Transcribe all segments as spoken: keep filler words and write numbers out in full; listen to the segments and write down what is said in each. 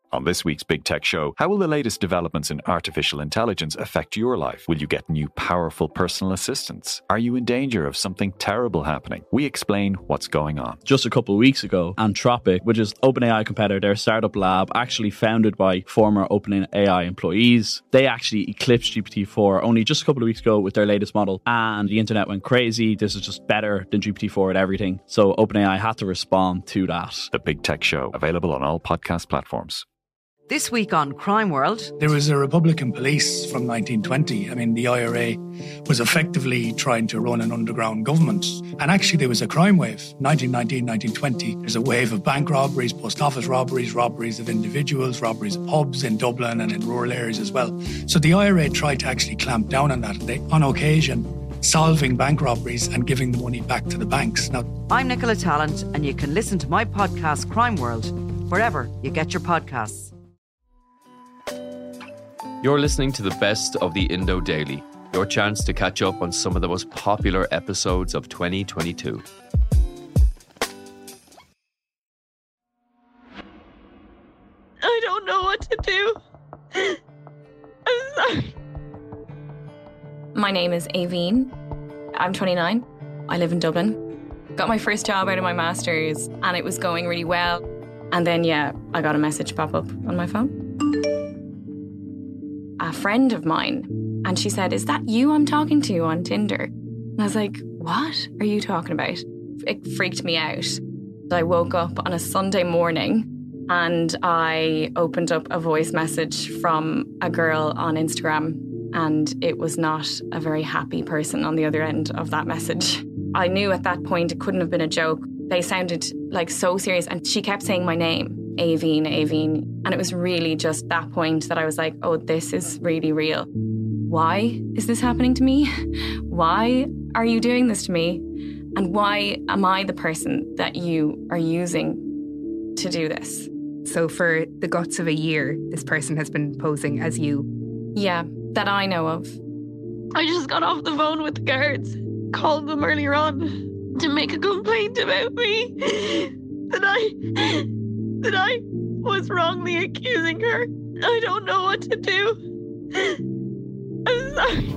On this week's Big Tech Show, how will the latest developments in artificial intelligence affect your life? Will you get new powerful personal assistants? Are you in danger of something terrible happening? We explain what's going on. Just a couple of weeks ago, Anthropic, which is OpenAI competitor, their startup lab, actually founded by former OpenAI employees, they actually eclipsed G P T four only just a couple of weeks ago with their latest model, and the internet went crazy. This is just better than G P T four at everything. So OpenAI had to respond to that. The Big Tech Show, available on all podcast platforms. This week on Crime World. There was a Republican police from nineteen twenty. I mean, the I R A was effectively trying to run an underground government. And actually, there was a crime wave. nineteen nineteen, nineteen twenty, there's a wave of bank robberies, post office robberies, robberies of individuals, robberies of pubs in Dublin and in rural areas as well. So the I R A tried to actually clamp down on that. They, on occasion, solving bank robberies and giving the money back to the banks. Now, I'm Nicola Tallant, and you can listen to my podcast, Crime World, wherever you get your podcasts. You're listening to the best of the Indo Daily, your chance to catch up on some of the most popular episodes of twenty twenty-two. I don't know what to do. I'm sorry. My name is Aveen. I'm twenty-nine. I live in Dublin. Got my first job out of my master's and it was going really well. And then, yeah, I got a message pop up on my phone. A friend of mine, and she said, "Is that you I'm talking to on Tinder?" And I was like, "What are you talking about?" It freaked me out. I woke up on a Sunday morning and I opened up a voice message from a girl on Instagram, and it was not a very happy person on the other end of that message. I knew at that point it couldn't have been a joke. They sounded like so serious, and she kept saying my name. Aveen, Aveen. And it was really just that point that I was like, oh, this is really real. Why is this happening to me? Why are you doing this to me? And why am I the person that you are using to do this? So for the guts of a year, this person has been posing as you? Yeah, that I know of. I just got off the phone with the guards, called them earlier on to make a complaint about me. That I... that I was wrongly accusing her. I don't know what to do. I'm sorry.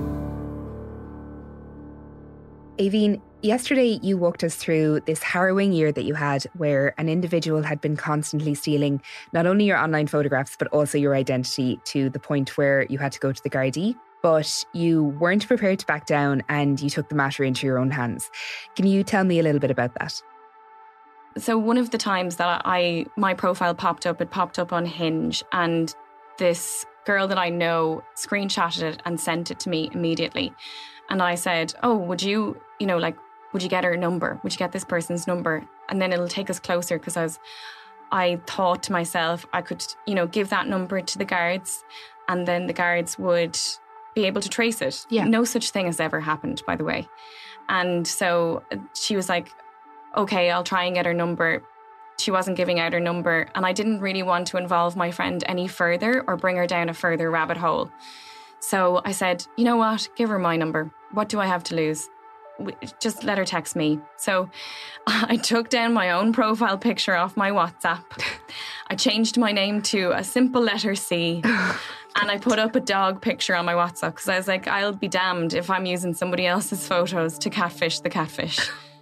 Aveen, yesterday you walked us through this harrowing year that you had where an individual had been constantly stealing not only your online photographs but also your identity to the point where you had to go to the Gardaí. But you weren't prepared to back down and you took the matter into your own hands. Can you tell me a little bit about that? So one of the times that I my profile popped up, it popped up on Hinge, and this girl that I know screenshotted it and sent it to me immediately. And I said, oh, would you, you know, like, would you get her number? Would you get this person's number? And then it'll take us closer, because I was, I thought to myself, I could, you know, give that number to the guards and then the guards would be able to trace it. Yeah. No such thing has ever happened, by the way. And so she was like, okay, I'll try and get her number. She wasn't giving out her number, and I didn't really want to involve my friend any further or bring her down a further rabbit hole. So I said, you know what, give her my number. What do I have to lose? Just let her text me. So I took down my own profile picture off my WhatsApp. I changed my name to a simple letter C. And I put up a dog picture on my WhatsApp because I was like, I'll be damned if I'm using somebody else's photos to catfish the catfish.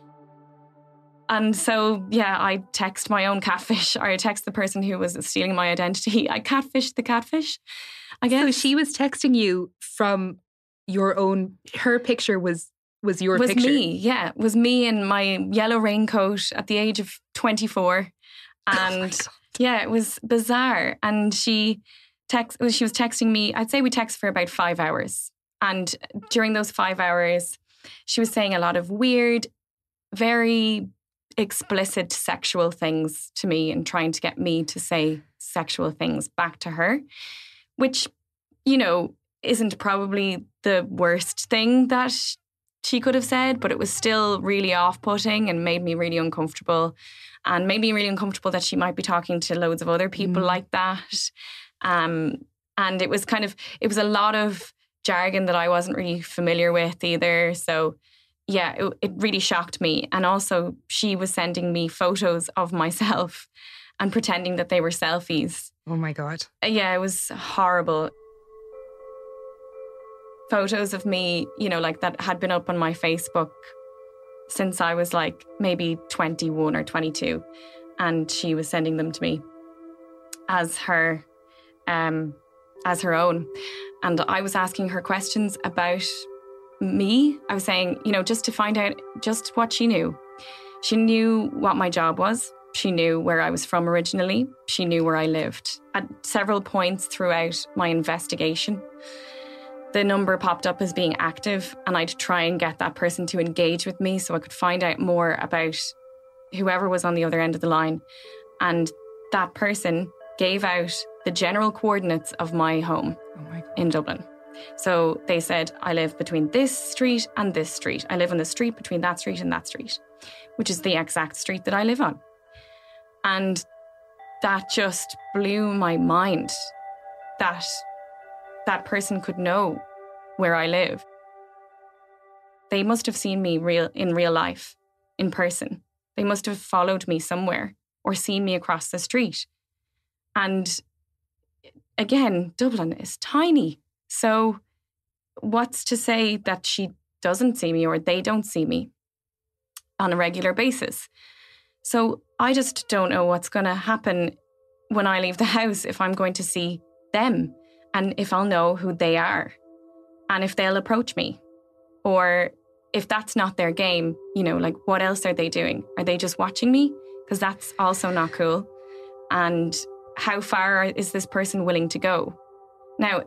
And so, yeah, I text my own catfish, or I text the person who was stealing my identity. I catfished the catfish, I guess. So she was texting you from your own, her picture was was your was picture? Was me, yeah. It was me in my yellow raincoat at the age of twenty-four. And oh yeah, it was bizarre. And she text, well, she was texting me, I'd say we texted for about five hours. And during those five hours, she was saying a lot of weird, very explicit sexual things to me and trying to get me to say sexual things back to her, which, you know, isn't probably the worst thing that she could have said, but it was still really off-putting and made me really uncomfortable, and made me really uncomfortable that she might be talking to loads of other people mm. like that. Um, and it was kind of, it was a lot of jargon that I wasn't really familiar with either. So yeah, it, it really shocked me. And also she was sending me photos of myself and pretending that they were selfies Oh my God. Yeah, it was horrible. Photos of me, you know, like that had been up on my Facebook since I was like maybe twenty-one or twenty-two. And she was sending them to me as her, um, as her own. And I was asking her questions about me. I was saying, you know, just to find out just what she knew. She knew what my job was. She knew where I was from originally. She knew where I lived. At several points throughout my investigation, the number popped up as being active, and I'd try and get that person to engage with me so I could find out more about whoever was on the other end of the line. And that person gave out the general coordinates of my home Oh my God. in Dublin. So they said, I live between this street and this street. I live on the street between that street and that street, which is the exact street that I live on. And that just blew my mind that that person could know where I live. They must have seen me real in real life, in person. They must have followed me somewhere or seen me across the street. And again, Dublin is tiny. So what's to say that she doesn't see me or they don't see me on a regular basis? So I just don't know what's going to happen when I leave the house, if I'm going to see them and if I'll know who they are and if they'll approach me. Or if that's not their game, you know, like what else are they doing? Are they just watching me? Because that's also not cool. And how far is this person willing to go? Now,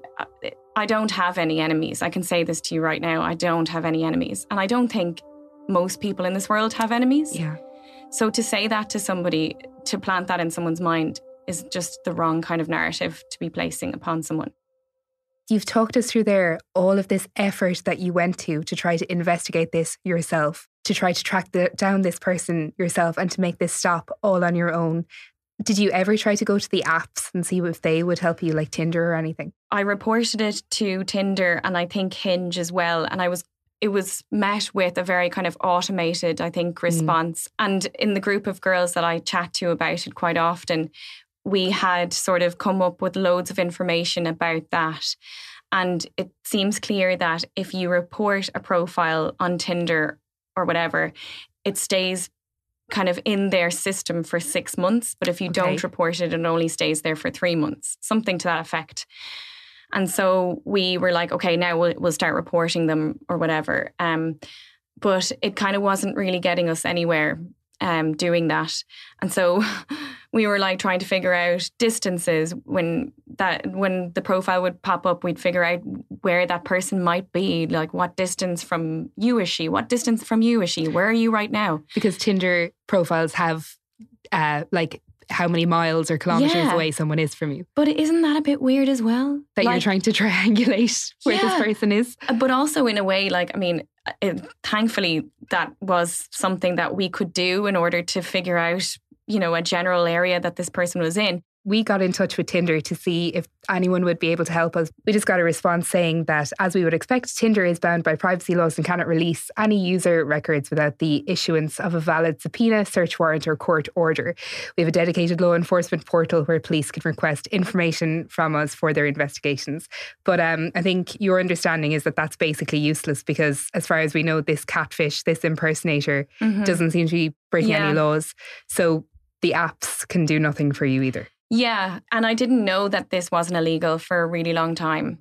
I don't have any enemies. I can say this to you right now. I don't have any enemies. And I don't think most people in this world have enemies. Yeah. So to say that to somebody, to plant that in someone's mind is just the wrong kind of narrative to be placing upon someone. You've talked us through there all of this effort that you went to to try to investigate this yourself, to try to track the, down this person yourself and to make this stop all on your own. Did you ever try to go to the apps and see if they would help you, like Tinder or anything? I reported it to Tinder and I think Hinge as well. And I was it was met with a very kind of automated, I think, response. Mm. And in the group of girls that I chat to about it quite often, we had sort of come up with loads of information about that. And it seems clear that if you report a profile on Tinder or whatever, it stays kind of in their system for six months. But if you okay. don't report it, it only stays there for three months, something to that effect. And so we were like, okay, now we'll, we'll start reporting them or whatever. Um, but it kind of wasn't really getting us anywhere um, doing that. And so we were like trying to figure out distances. When that when the profile would pop up, we'd figure out where that person might be. Like, what distance from you is she? What distance from you is she? Where are you right now? Because Tinder profiles have uh, like how many miles or kilometres yeah. away someone is from you. But isn't that a bit weird as well? That like, you're trying to triangulate where yeah. this person is? But also in a way, like, I mean, it, thankfully that was something that we could do in order to figure out, you know, a general area that this person was in. We got in touch with Tinder to see if anyone would be able to help us. We just got a response saying that, as we would expect, Tinder is bound by privacy laws and cannot release any user records without the issuance of a valid subpoena, search warrant or court order. We have a dedicated law enforcement portal where police can request information from us for their investigations. But um, I think your understanding is that that's basically useless because, as far as we know, this catfish, this impersonator, mm-hmm. doesn't seem to be breaking yeah. any laws. So the apps can do nothing for you either. Yeah, and I didn't know that this wasn't illegal for a really long time.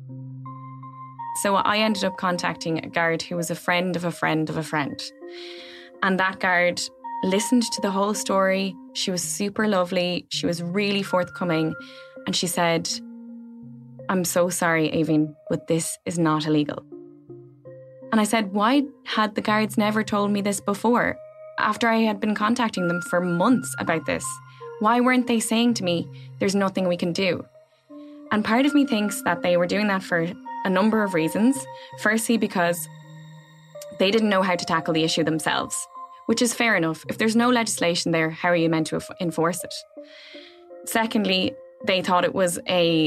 So I ended up contacting a guard who was a friend of a friend of a friend. And that guard listened to the whole story. She was super lovely. She was really forthcoming. And she said, I'm so sorry, Aoibhinn, but this is not illegal. And I said, why had the guards never told me this before? After I had been contacting them for months about this. Why weren't they saying to me, there's nothing we can do? And part of me thinks that they were doing that for a number of reasons. Firstly, because they didn't know how to tackle the issue themselves, which is fair enough. If there's no legislation there, how are you meant to enforce it? Secondly, they thought it was a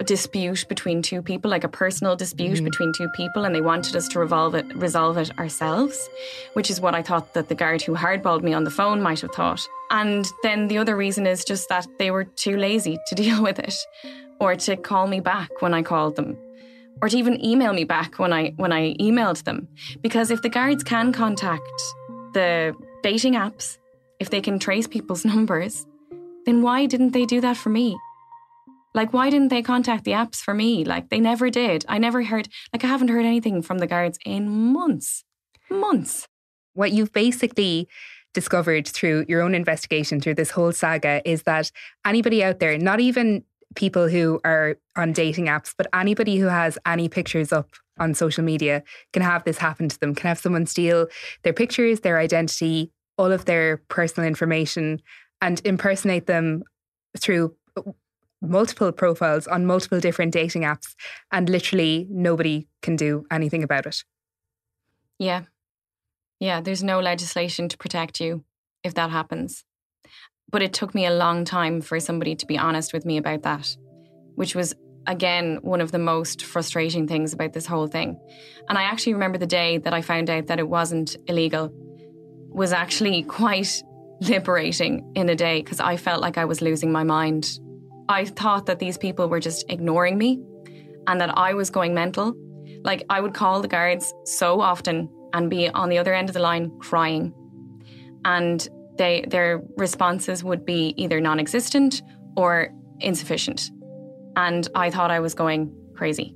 dispute between two people, like a personal dispute mm-hmm. between two people, and they wanted us to resolve it, resolve it ourselves, which is what I thought that the guard who hardballed me on the phone might have thought. And then the other reason is just that they were too lazy to deal with it, or to call me back when I called them, or to even email me back when I when I emailed them. Because if the guards can contact the dating apps, if they can trace people's numbers, then why didn't they do that for me? Like, why didn't they contact the apps for me? Like, they never did. I never heard, like, I haven't heard anything from the guards in months. Months. What you've basically discovered through your own investigation, through this whole saga, is that anybody out there, not even people who are on dating apps, but anybody who has any pictures up on social media can have this happen to them, can have someone steal their pictures, their identity, all of their personal information, and impersonate them through multiple profiles on multiple different dating apps, and literally nobody can do anything about it. Yeah. Yeah, there's no legislation to protect you if that happens. But it took me a long time for somebody to be honest with me about that, which was, again, one of the most frustrating things about this whole thing. And I actually remember the day that I found out that it wasn't illegal was actually quite liberating in a day, because I felt like I was losing my mind. I thought that these people were just ignoring me and that I was going mental. Like, I would call the guards so often and be on the other end of the line crying. And they their responses would be either non-existent or insufficient. And I thought I was going crazy.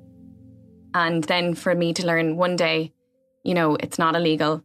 And then for me to learn one day, you know, it's not illegal.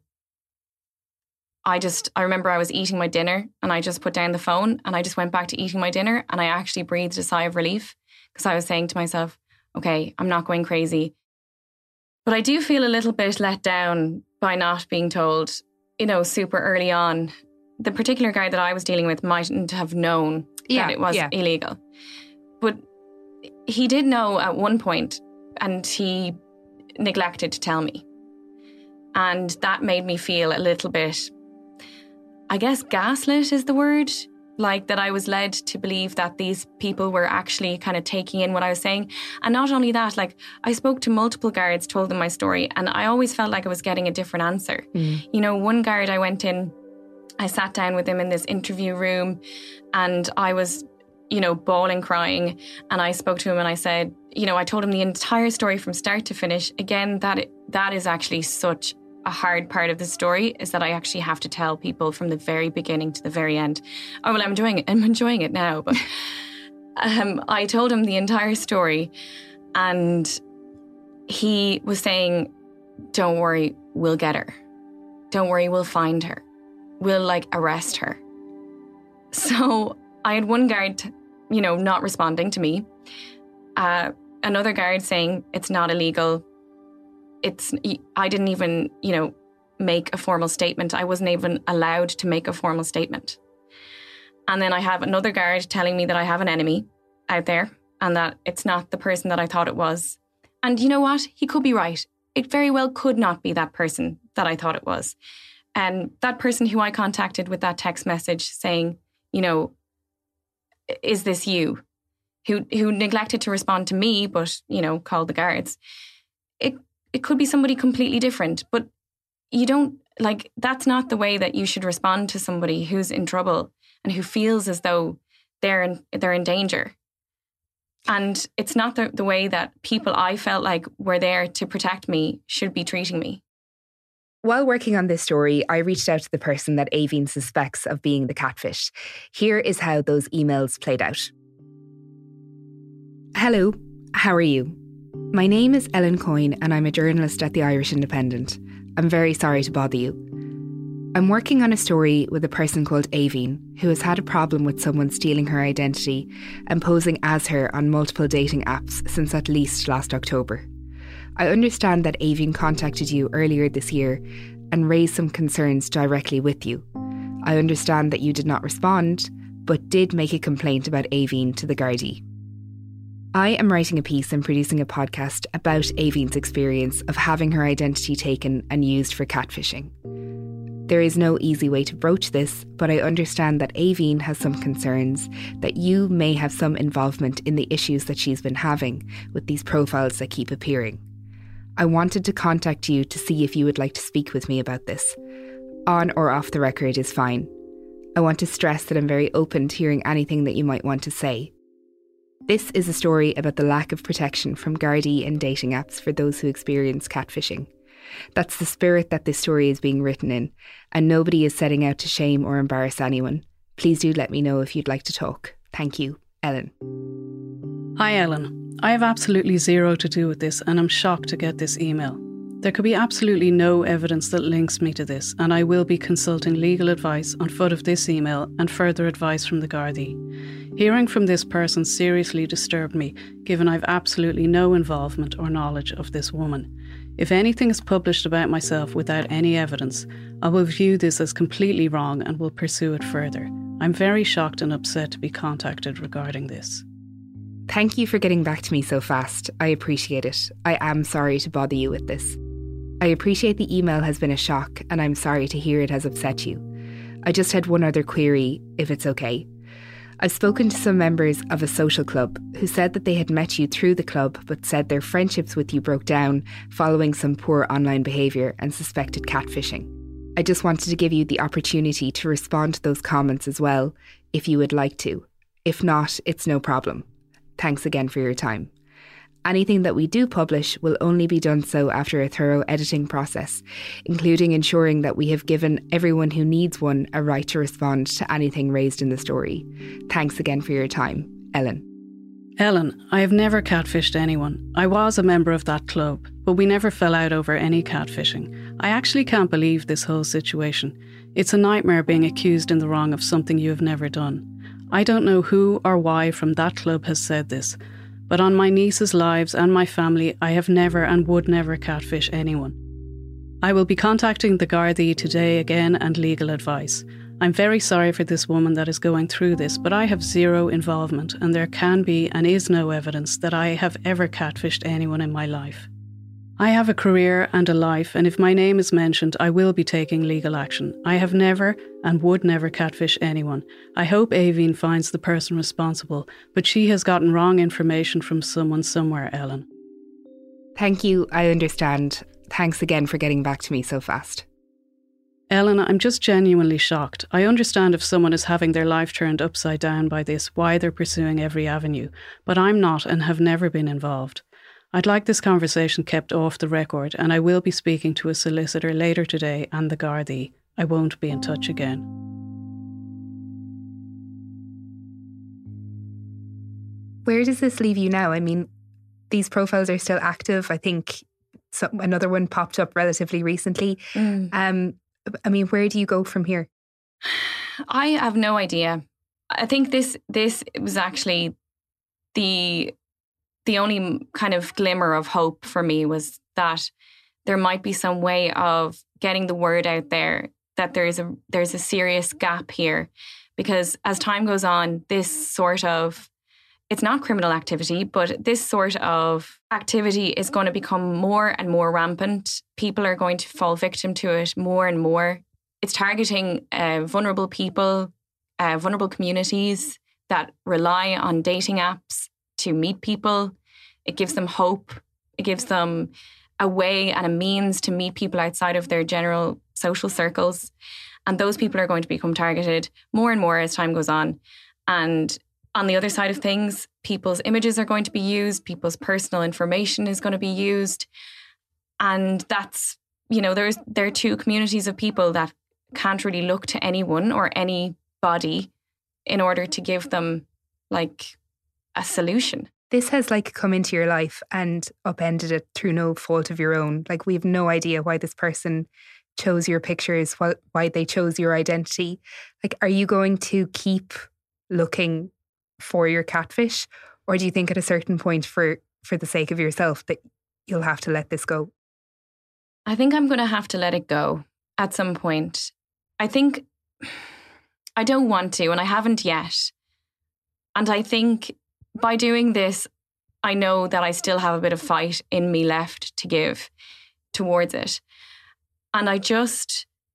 I just, I remember I was eating my dinner and I just put down the phone and I just went back to eating my dinner, and I actually breathed a sigh of relief, because I was saying to myself, okay, I'm not going crazy. But I do feel a little bit let down by not being told, you know, super early on. The particular guy that I was dealing with mightn't have known yeah, that it was yeah. illegal. But he did know at one point, and he neglected to tell me. And that made me feel a little bit, I guess gaslit is the word, like that I was led to believe that these people were actually kind of taking in what I was saying. And not only that, like, I spoke to multiple guards, told them my story, and I always felt like I was getting a different answer. Mm. You know, one guard I went in, I sat down with him in this interview room, and I was, you know, bawling, crying. And I spoke to him and I said, you know, I told him the entire story from start to finish. Again, that it, that is actually such a hard part of the story, is that I actually have to tell people from the very beginning to the very end. Oh, well, I'm enjoying it. I'm enjoying it now. But um, I told him the entire story, and he was saying, don't worry, we'll get her. Don't worry, we'll find her. We'll, like, arrest her. So I had one guard, you know, not responding to me. Uh, another guard saying it's not illegal. It's, I didn't even, you know, make a formal statement. I wasn't even allowed to make a formal statement. And then I have another guard telling me that I have an enemy out there and that it's not the person that I thought it was. And you know what? He could be right. It very well could not be that person that I thought it was. And that person who I contacted with that text message saying, you know, is this you? Who who neglected to respond to me, but, you know, called the guards. It It could be somebody completely different, but you don't, like, that's not the way that you should respond to somebody who's in trouble and who feels as though they're in, they're in danger. And it's not the, the way that people I felt like were there to protect me should be treating me. While working on this story, I reached out to the person that Aoibhinn suspects of being the catfish. Here is how those emails played out. Hello, how are you? My name is Ellen Coyne and I'm a journalist at the Irish Independent. I'm very sorry to bother you. I'm working on a story with a person called Aoibhinn who has had a problem with someone stealing her identity and posing as her on multiple dating apps since at least last October. I understand that Aoibhinn contacted you earlier this year and raised some concerns directly with you. I understand that you did not respond, but did make a complaint about Aoibhinn to the Gardaí. I am writing a piece and producing a podcast about Aoibhinn's experience of having her identity taken and used for catfishing. There is no easy way to broach this, but I understand that Aoibhinn has some concerns that you may have some involvement in the issues that she's been having with these profiles that keep appearing. I wanted to contact you to see if you would like to speak with me about this. On or off the record is fine. I want to stress that I'm very open to hearing anything that you might want to say. This is a story about the lack of protection from Gardaí and dating apps for those who experience catfishing. That's the spirit that this story is being written in, and nobody is setting out to shame or embarrass anyone. Please do let me know if you'd like to talk. Thank you, Ellen. Hi, Ellen. I have absolutely zero to do with this, and I'm shocked to get this email. There could be absolutely no evidence that links me to this, and I will be consulting legal advice on foot of this email and further advice from the Gardaí. Hearing from this person seriously disturbed me, given I've absolutely no involvement or knowledge of this woman. If anything is published about myself without any evidence, I will view this as completely wrong and will pursue it further. I'm very shocked and upset to be contacted regarding this. Thank you for getting back to me so fast. I appreciate it. I am sorry to bother you with this. I appreciate the email has been a shock, and I'm sorry to hear it has upset you. I just had one other query, if it's okay. I've spoken to some members of a social club who said that they had met you through the club but said their friendships with you broke down following some poor online behaviour and suspected catfishing. I just wanted to give you the opportunity to respond to those comments as well, if you would like to. If not, it's no problem. Thanks again for your time. Anything that we do publish will only be done so after a thorough editing process, including ensuring that we have given everyone who needs one a right to respond to anything raised in the story. Thanks again for your time, Ellen. Ellen, I have never catfished anyone. I was a member of that club, but we never fell out over any catfishing. I actually can't believe this whole situation. It's a nightmare being accused in the wrong of something you have never done. I don't know who or why from that club has said this, but on my nieces' lives and my family, I have never and would never catfish anyone. I will be contacting the Gardaí today again and legal advice. I'm very sorry for this woman that is going through this, but I have zero involvement and there can be and is no evidence that I have ever catfished anyone in my life. I have a career and a life, and if my name is mentioned, I will be taking legal action. I have never and would never catfish anyone. I hope Aoibhinn finds the person responsible, but she has gotten wrong information from someone somewhere, Ellen. Thank you, I understand. Thanks again for getting back to me so fast. Ellen, I'm just genuinely shocked. I understand if someone is having their life turned upside down by this, why they're pursuing every avenue, but I'm not and have never been involved. I'd like this conversation kept off the record, and I will be speaking to a solicitor later today and the Gardaí. I won't be in touch again. Where does this leave you now? I mean, these profiles are still active. I think some, another one popped up relatively recently. Mm. Um, I mean, where do you go from here? I have no idea. I think this this was actually the... The only kind of glimmer of hope for me was that there might be some way of getting the word out there that there's a there's a serious gap here, because as time goes on, this sort of, it's not criminal activity, but this sort of activity is going to become more and more rampant. People are going to fall victim to it more and more. It's targeting uh, vulnerable people, uh, vulnerable communities that rely on dating apps to meet people. It gives them hope. It gives them a way and a means to meet people outside of their general social circles. And those people are going to become targeted more and more as time goes on. And on the other side of things, people's images are going to be used, people's personal information is going to be used. And that's, you know, there's there are two communities of people that can't really look to anyone or anybody in order to give them like a solution. This has like come into your life and upended it through no fault of your own. Like, we have no idea why this person chose your pictures, why, why they chose your identity. Like, are you going to keep looking for your catfish? Or do you think at a certain point, for, for the sake of yourself, that you'll have to let this go? I think I'm going to have to let it go at some point. I think I don't want to, and I haven't yet. And I think by doing this, I know that I still have a bit of fight in me left to give towards it. And I just,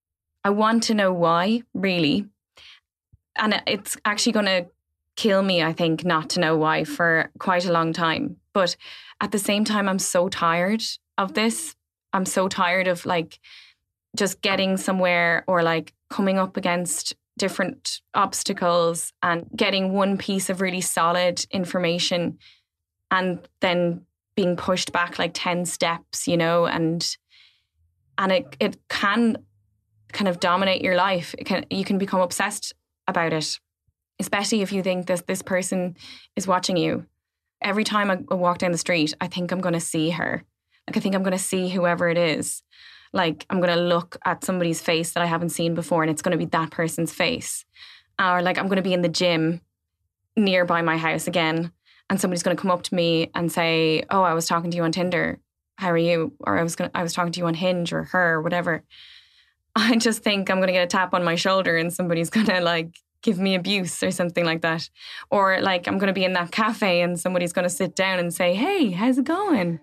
I want to know why, really. And it's actually going to kill me, I think, not to know why for quite a long time. But at the same time, I'm so tired of this. I'm so tired of like just getting somewhere or like coming up against different obstacles and getting one piece of really solid information and then being pushed back like ten steps, you know, and and it it can kind of dominate your life. It can, you can become obsessed about it, especially if you think that this person is watching you. Every time I walk down the street, I think I'm going to see her. Like, I think I'm going to see whoever it is. Like, I'm going to look at somebody's face that I haven't seen before and it's going to be that person's face. Or like, I'm going to be in the gym nearby my house again and somebody's going to come up to me and say, oh, I was talking to you on Tinder. How are you? Or I was gonna, I was talking to you on Hinge or her or whatever. I just think I'm going to get a tap on my shoulder and somebody's going to like give me abuse or something like that. Or like, I'm going to be in that cafe and somebody's going to sit down and say, hey, how's it going?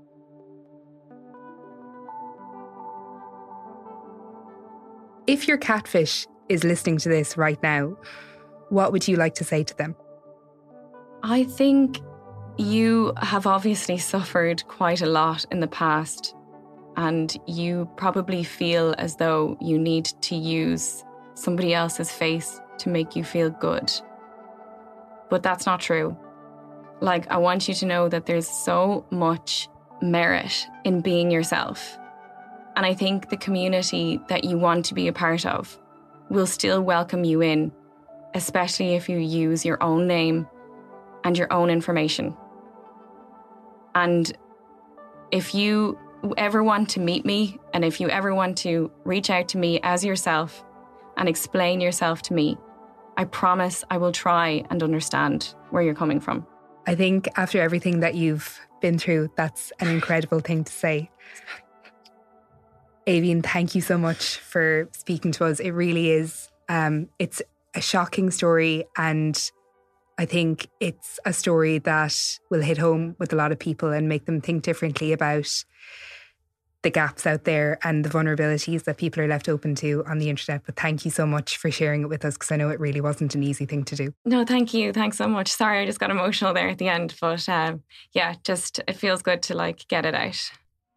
If your catfish is listening to this right now, what would you like to say to them? I think you have obviously suffered quite a lot in the past, and you probably feel as though you need to use somebody else's face to make you feel good. But that's not true. Like, I want you to know that there's so much merit in being yourself. And I think the community that you want to be a part of will still welcome you in, especially if you use your own name and your own information. And if you ever want to meet me, and if you ever want to reach out to me as yourself and explain yourself to me, I promise I will try and understand where you're coming from. I think after everything that you've been through, that's an incredible thing to say. Aoibhinn, thank you so much for speaking to us. It really is. Um, it's a shocking story, and I think it's a story that will hit home with a lot of people and make them think differently about the gaps out there and the vulnerabilities that people are left open to on the internet. But thank you so much for sharing it with us, because I know it really wasn't an easy thing to do. No, thank you. Thanks so much. Sorry, I just got emotional there at the end. But um, yeah, just it feels good to like get it out.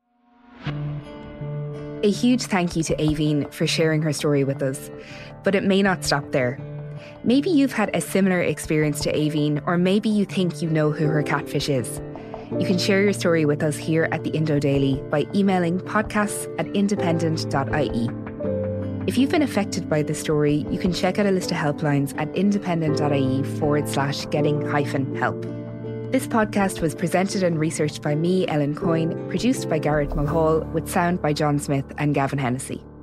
A huge thank you to Aoibhinn for sharing her story with us. But it may not stop there. Maybe you've had a similar experience to Aoibhinn, or maybe you think you know who her catfish is. You can share your story with us here at the Indo Daily by emailing podcasts at independent dot I E. If you've been affected by this story, you can check out a list of helplines at independent.ie forward slash getting hyphen help. This podcast was presented and researched by me, Ellen Coyne, produced by Garrett Mulhall, with sound by John Smith and Gavin Hennessy.